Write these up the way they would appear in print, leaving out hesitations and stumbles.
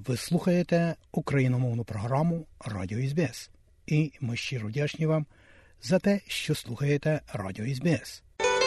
Ви слухаєте україномовну програму «Радіо СБС». І ми щиро вдячні вам за те, що слухаєте Радіо СБС.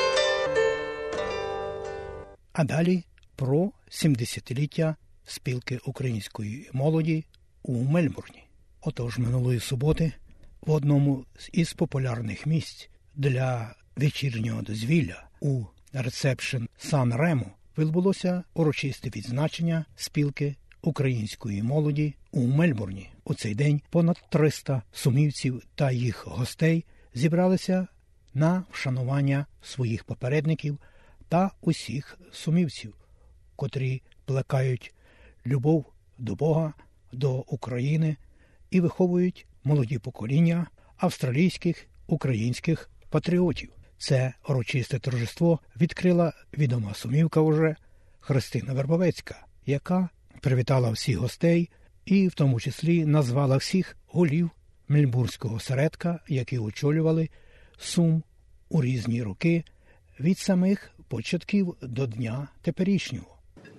А далі про 70-ліття спілки української молоді у Мельбурні. Отож, минулої суботи в одному із популярних місць для вечірнього дозвілля у ресепшн Сан-Ремо відбулося урочисте відзначення спілки української молоді у Мельбурні. У цей день понад 300 сумівців та їх гостей зібралися на вшанування своїх попередників та усіх сумівців, котрі плекають любов до Бога, до України і виховують молоді покоління австралійських українських патріотів. Це урочисте торжество відкрила відома сумівка уже Христина Вербовецька, яка привітала всіх гостей і в тому числі назвала всіх голів мельбурнського осередка, які очолювали Сум у різні роки від самих початків до дня теперішнього.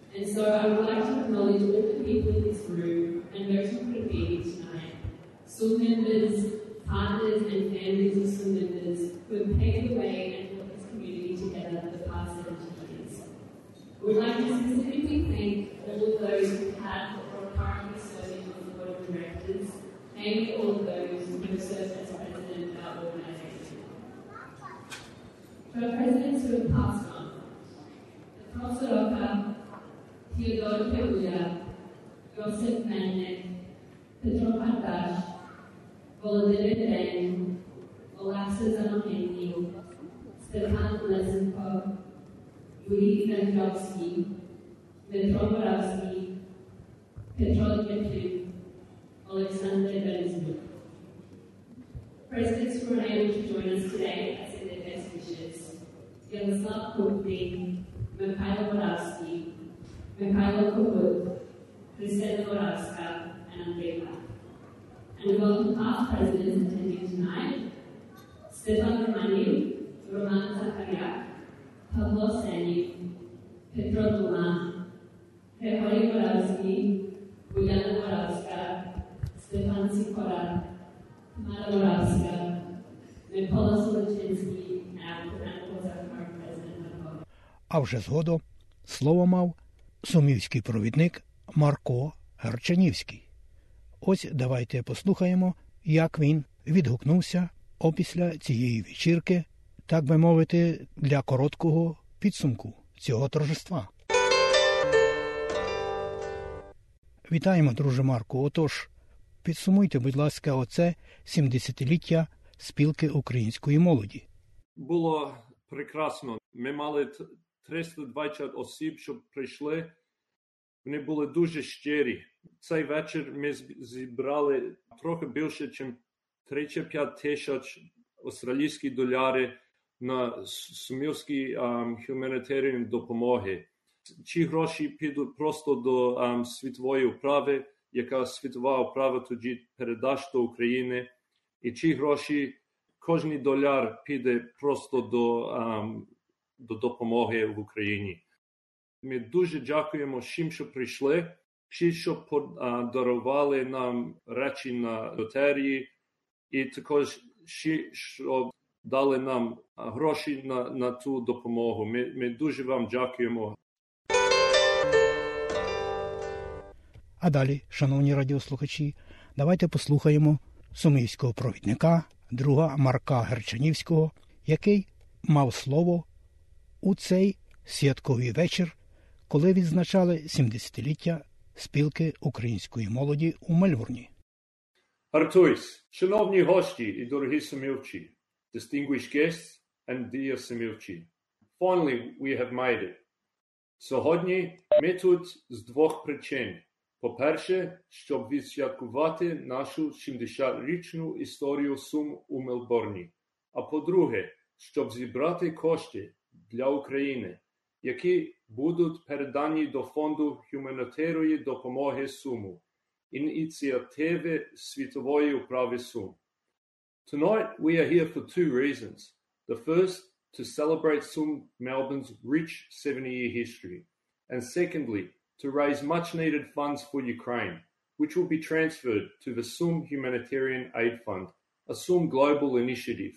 Partners and families of Sum members who have paved the way and brought this community together for the past 70 years. We would like to specifically thank all of those who have or are currently serving on the board of directors, and all of those who have served as president of our organisation. To our presidents who have passed on, the Professor Oka, Theodore Perulia, Joseph Manek, Pedro Pardash, Volodymyr Dren, Olafsy Zanohenny, Stefan Lesenko, Yuri Wędrowski, Petro Borowski, Petro Dmitriv, Alexander Benzbuk. Presidents who are able to join us today as in their best wishes: Yaroslav Krupnik, Mikhail Borowski, Mikhailo Kohut, Kristina Borowska, and Andrei Pach. And welcome past presidents attending tonight: Stefan Romani, Roman Zakharyak, Pavlo Seni, Petro Duma, Grigori Borowski, Bojana Borowska, Stefan Sikora, Tamara Borowska, Mykola Solodzinski, and current president of Poland. А вже згодом слово мав сумівський провідник Марко Герчанівський. Ось давайте послухаємо, як він відгукнувся опісля цієї вечірки, так би мовити, для короткого підсумку цього торжества. Вітаємо, друже Марку. Отож, підсумуйте, будь ласка, оце 70-ліття спілки української молоді. Було прекрасно. Ми мали 320 осіб, що прийшли. Вони були дуже щирі. Цей вечір ми зібрали трохи більше, ніж 35 тисяч австралійських доларів на сумівські гуманітарні допомоги. Ці гроші підуть просто до світової управи, яка світова управа тоді передасть до України. І ці гроші, кожен доляр піде просто до допомоги в Україні. Ми дуже дякуємо всім, що прийшли, всі, що подарували нам речі на лотерії, і також всі, що дали нам гроші на ту допомогу. Ми дуже вам дякуємо. А далі, шановні радіослухачі, давайте послухаємо сумівського провідника, друга Марка Герчанівського, який мав слово у цей святковий вечір, коли відзначали 70-ліття спілки української молоді у Мельбурні. Артуйсь, шановні гості і дорогі сумівчі, distinguished guests and dear сумівчі. Finally, we have made it. Сьогодні ми тут з двох причин. По-перше, щоб відсвяткувати нашу 70-річну історію Сум у Мельбурні. А по-друге, щоб зібрати кошти для України, які будуть передані до фонду гуманітарної допомоги Суму, ініціативи світової управи Сум. Tonight we are here for two reasons. The first, to celebrate Sum Melbourne's rich 70-year history. And secondly, to raise much-needed funds for Ukraine, which will be transferred to the SUM Humanitarian Aid Fund, a SUM global initiative.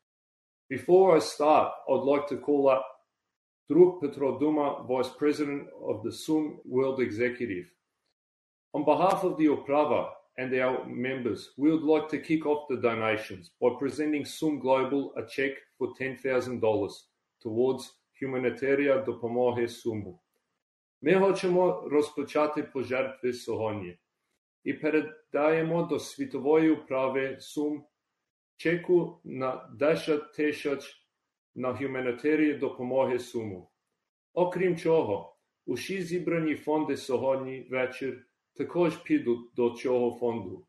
Before I start, I'd like to call up Druk Petroduma, Vice President of the SUM World Executive. On behalf of the Uprava and our members, we would like to kick off the donations by presenting SUM Global a check for $10,000 towards Humanitaria Допомоги Суму. Ми хочемо розпочати пожертви сьогодні і передаємо до світової управи СУМ чеку на 10 тисяч на Humanitaria Допомоги Суму. Окрім цього, усі зібрані фонди сьогодні вечір також підуть до цього фонду.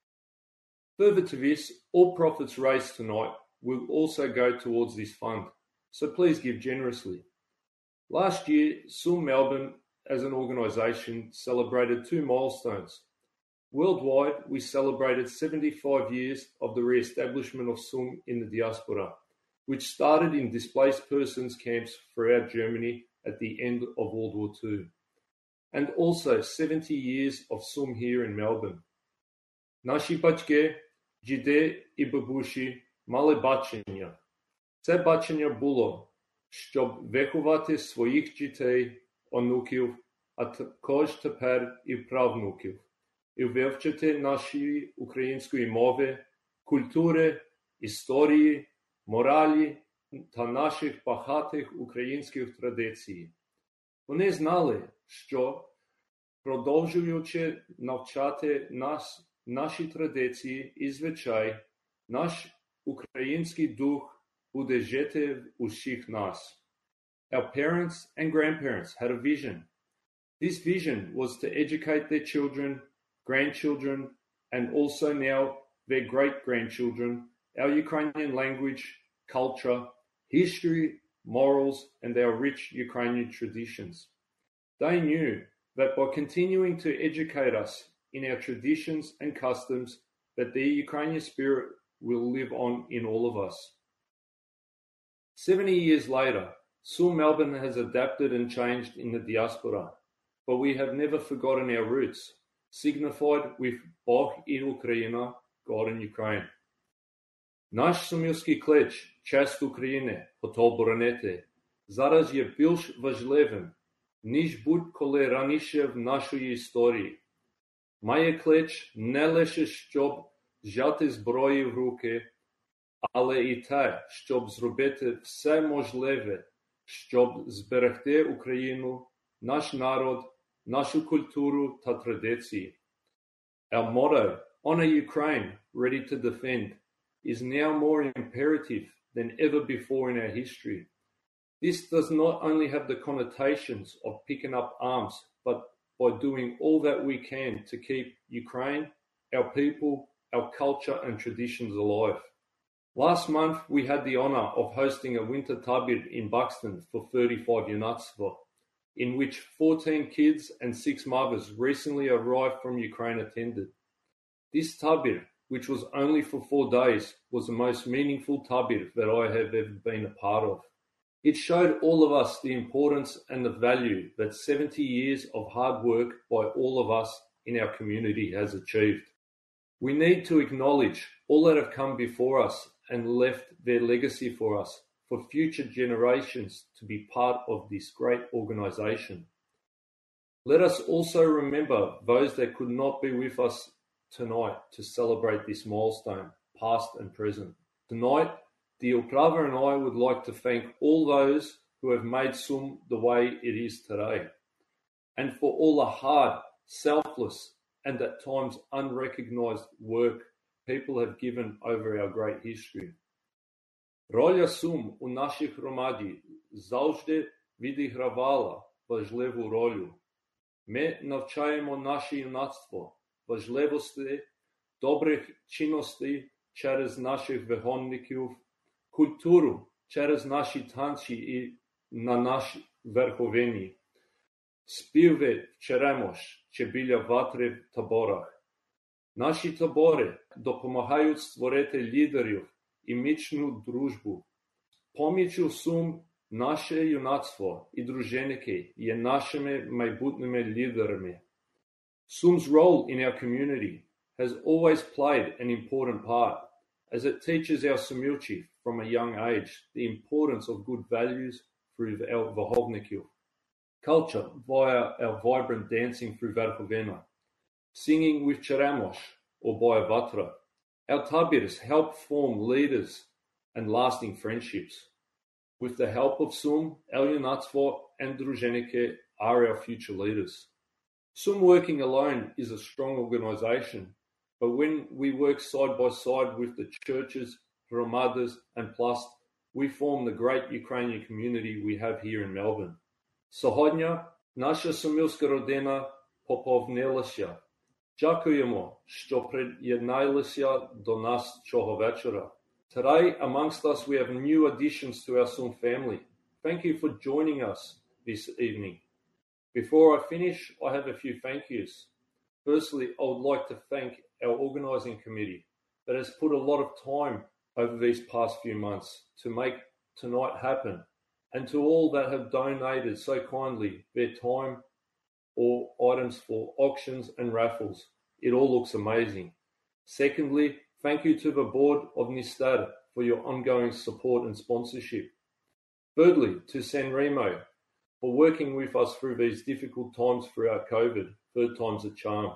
Further to this, all profits raised tonight will also go towards this fund, so please give generously. Last year, SUM Melbourne as an organisation celebrated 2 milestones. Worldwide, we celebrated 75 years of the re-establishment of SUM in the diaspora, which started in displaced persons camps throughout Germany at the end of World War II, and also 70 years of SUM here in Melbourne. Наші батьки, діди і бабусі мали бачення. Це бачення було, щоб виховати своїх дітей, онуків, а також тепер і правнуків, і вивчити наші української мови, культури, історії, моралі та наших багатих українських традицій. Вони знали, що, продовжуючи навчати нас, наші традиції і звичай, наш український дух буде жити в усіх нас. Our parents and grandparents had a vision. This vision was to educate their children, grandchildren, and also now their great-grandchildren, our Ukrainian language, culture, history, morals, and our rich Ukrainian traditions. They knew that by continuing to educate us in our traditions and customs, that the Ukrainian spirit will live on in all of us. 70 years later, SUM Melbourne has adapted and changed in the diaspora, but we have never forgotten our roots, signified with Bog i Ukraina, God in Ukraine. Наш сумівський клич «Честь України, готов боронити» зараз є більш важливим, ніж будь-коли раніше в нашій історії. Має клич не лише, щоб взяти зброю в руки, але і те, щоб зробити все можливе, щоб зберегти Україну, наш народ, нашу культуру та традиції. Our motto, Honor Ukraine, ready to defend, is now more imperative than ever before in our history. This does not only have the connotations of picking up arms, but by doing all that we can to keep Ukraine, our people, our culture and traditions alive. Last month, we had the honour of hosting a winter tabir in Buxton for 35 Yunatstvo, in which 14 kids and 6 mothers recently arrived from Ukraine attended. This tabir, which was only for 4 days, was the most meaningful tabir that I have ever been a part of. It showed all of us the importance and the value that 70 years of hard work by all of us in our community has achieved. We need to acknowledge all that have come before us and left their legacy for us, for future generations to be part of this great organisation. Let us also remember those that could not be with us tonight to celebrate this milestone, past and present. Tonight, the Uprava and I would like to thank all those who have made SUM the way it is today, and for all the hard, selfless, and at times unrecognised work people have given over our great history. Роля СУМ у нашій громаді завжди відігравала важливу роль. Ми навчаємо наше юнацтво важливості добрих чинностей через наших вигонників, культуру через наші танці і на нашій верховині, співи в Черемош чи біля ватри в таборах. Наші табори допомагають створити лідерів і міцну дружбу. Помічю СУМ Наше юнацтво і дружинники є нашими майбутніми лідерами. Sum's role in our community has always played an important part, as it teaches our Sumilchi from a young age the importance of good values through our Verhovnikil. Culture via our vibrant dancing through Verhovena, singing with Cheramosh or Bayavatra. Our tabirs help form leaders and lasting friendships. With the help of Sum, our Junatsvo and Druženike are our future leaders. Sum working alone is a strong organisation, but when we work side by side with the churches, Hromadas and Plast, we form the great Ukrainian community we have here in Melbourne. Сьогодні наша сумільська родина поповнилася. Дякуємо, що приєдналися до нас цього вечора. Today, amongst us, we have new additions to our Sum family. Thank you for joining us this evening. Before I finish, I have a few thank yous. Firstly, I would like to thank our organising committee that has put a lot of time over these past few months to make tonight happen, and to all that have donated so kindly their time or items for auctions and raffles. It all looks amazing. Secondly, thank you to the board of Nistad for your ongoing support and sponsorship. Thirdly, to San Remo for working with us through these difficult times throughout COVID. Third time's a charm.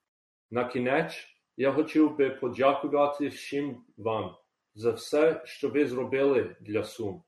Накінець, я хотів би подякувати всім вам за все, що ви зробили для Сум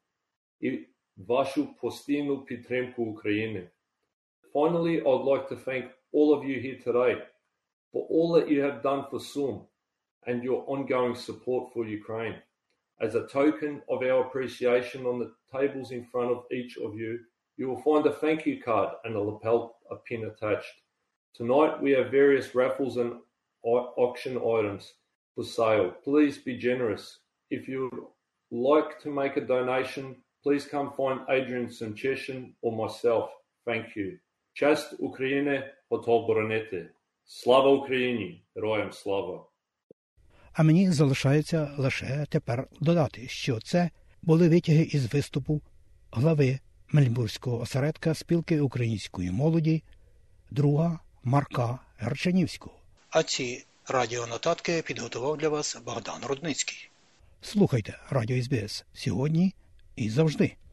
і вашу постійну підтримку України. Finally, I would like to thank all of you here today for all that you have done for Sum and your ongoing support for Ukraine. As a token of our appreciation on the tables in front of each of you, you will find a thank you card and a lapel pin attached. Tonight we have various raffles and auction items for sale. Please be generous. If you would like to make a donation, please come find Adrian Sancheshin or myself. Thank you. Часть України готов боронити. Слава Україні! Героям слава! А мені залишається лише тепер додати, що це були витяги із виступу глави Мельбурнського осередка спілки української молоді друга Марка Герчанівського. А ці радіонотатки підготував для вас Богдан Рудницький. Слухайте Радіо СБС сьогодні і завжди.